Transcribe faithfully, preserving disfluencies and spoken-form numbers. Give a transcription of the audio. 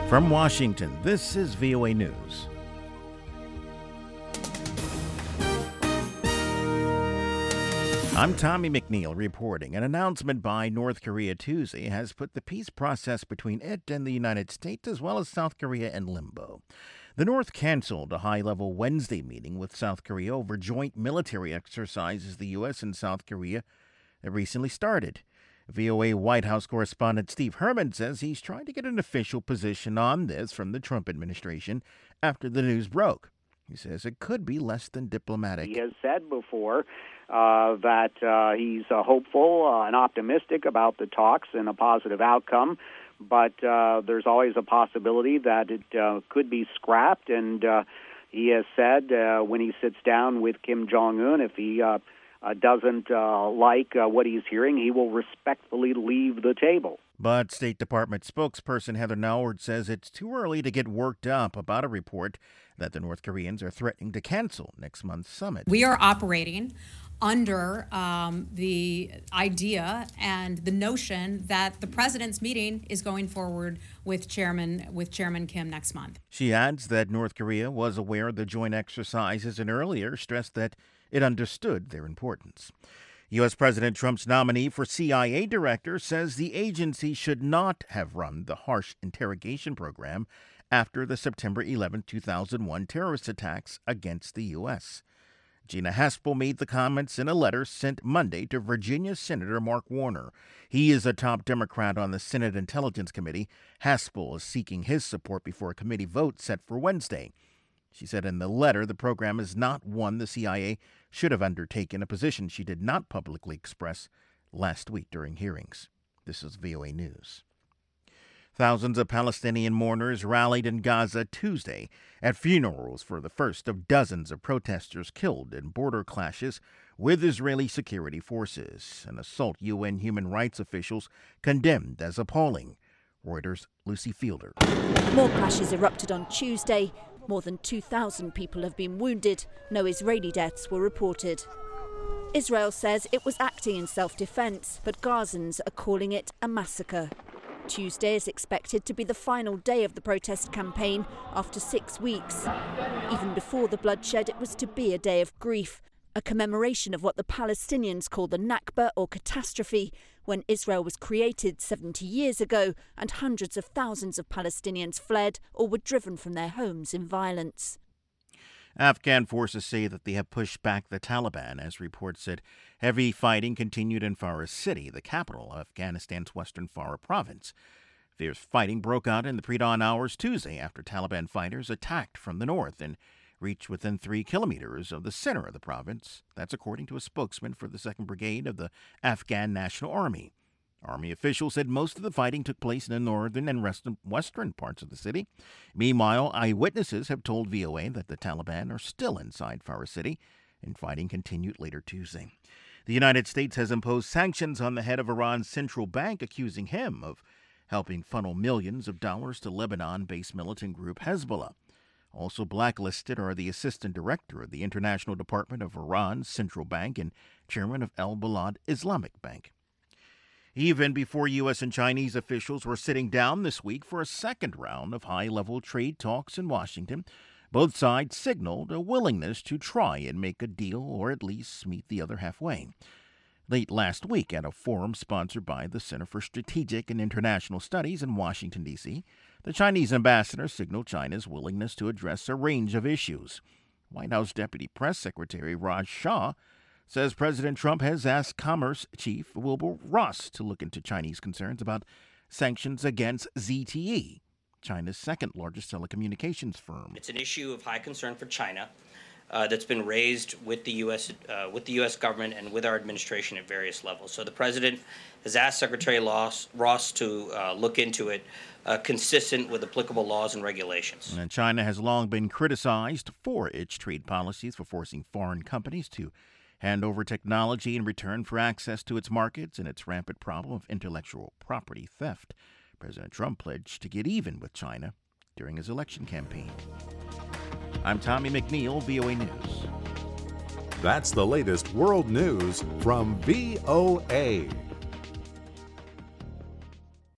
From Washington, this is V O A News. I'm Tommy McNeil reporting. An announcement by North Korea Tuesday has put the peace process between it and the United States, as well as South Korea, in limbo. The North canceled a high-level Wednesday meeting with South Korea over joint military exercises the U S and South Korea have recently started. V O A White House correspondent Steve Herman says he's trying to get an official position on this from the Trump administration after the news broke. He says it could be less than diplomatic. He has said before uh, that uh, he's uh, hopeful uh, and optimistic about the talks and a positive outcome, but uh, there's always a possibility that it uh, could be scrapped. And uh, he has said uh, when he sits down with Kim Jong-un, if he uh, uh, doesn't uh, like uh, what he's hearing, he will respectfully leave the table. But State Department spokesperson Heather Nauert says it's too early to get worked up about a report that the North Koreans are threatening to cancel next month's summit. We are operating under um, the idea and the notion that the president's meeting is going forward with Chairman with Chairman Kim next month. She adds that North Korea was aware of the joint exercises and earlier stressed that it understood their importance. U S. President Trump's nominee for C I A director says the agency should not have run the harsh interrogation program after the September eleventh, two thousand one terrorist attacks against the U S. Gina Haspel made the comments in a letter sent Monday to Virginia Senator Mark Warner. He is a top Democrat on the Senate Intelligence Committee. Haspel is seeking his support before a committee vote set for Wednesday. She said in the letter the program is not one the C I A should have undertaken, a position she did not publicly express last week during hearings. This is V O A News. Thousands of Palestinian mourners rallied in Gaza Tuesday at funerals for the first of dozens of protesters killed in border clashes with Israeli security forces, an assault U N human rights officials condemned as appalling. Reuters' Lucy Fielder. More clashes erupted on Tuesday. More than two thousand people have been wounded. No Israeli deaths were reported. Israel says it was acting in self-defense, but Gazans are calling it a massacre. Tuesday is expected to be the final day of the protest campaign after six weeks. Even before the bloodshed, it was to be a day of grief, a commemoration of what the Palestinians call the Nakba, or catastrophe, when Israel was created seventy years ago and hundreds of thousands of Palestinians fled or were driven from their homes in violence. Afghan forces say that they have pushed back the Taliban, as reports said heavy fighting continued in Farah City, the capital of Afghanistan's western Farah province. Fierce fighting broke out in the pre-dawn hours Tuesday after Taliban fighters attacked from the north and reached within three kilometers of the center of the province. That's according to a spokesman for the second Brigade of the Afghan National Army. Army officials said most of the fighting took place in the northern and western parts of the city. Meanwhile, eyewitnesses have told V O A that the Taliban are still inside Farah City, and fighting continued later Tuesday. The United States has imposed sanctions on the head of Iran's central bank, accusing him of helping funnel millions of dollars to Lebanon-based militant group Hezbollah. Also blacklisted are the assistant director of the International Department of Iran's central bank and chairman of Al Balad Islamic Bank. Even before U S and Chinese officials were sitting down this week for a second round of high-level trade talks in Washington, both sides signaled a willingness to try and make a deal or at least meet the other halfway. Late last week, at a forum sponsored by the Center for Strategic and International Studies in Washington, D C, the Chinese ambassador signaled China's willingness to address a range of issues. White House Deputy Press Secretary Raj Shah says President Trump has asked Commerce Chief Wilbur Ross to look into Chinese concerns about sanctions against Z T E, China's second-largest telecommunications firm. It's an issue of high concern for China uh, that's been raised with the U S uh, with the U S government and with our administration at various levels. So the president has asked Secretary Ross, Ross to uh, look into it, uh, consistent with applicable laws and regulations. And China has long been criticized for its trade policies for forcing foreign companies to hand over technology in return for access to its markets and its rampant problem of intellectual property theft. President Trump pledged to get even with China during his election campaign. I'm Tommy McNeil, V O A News. That's the latest world news from V O A.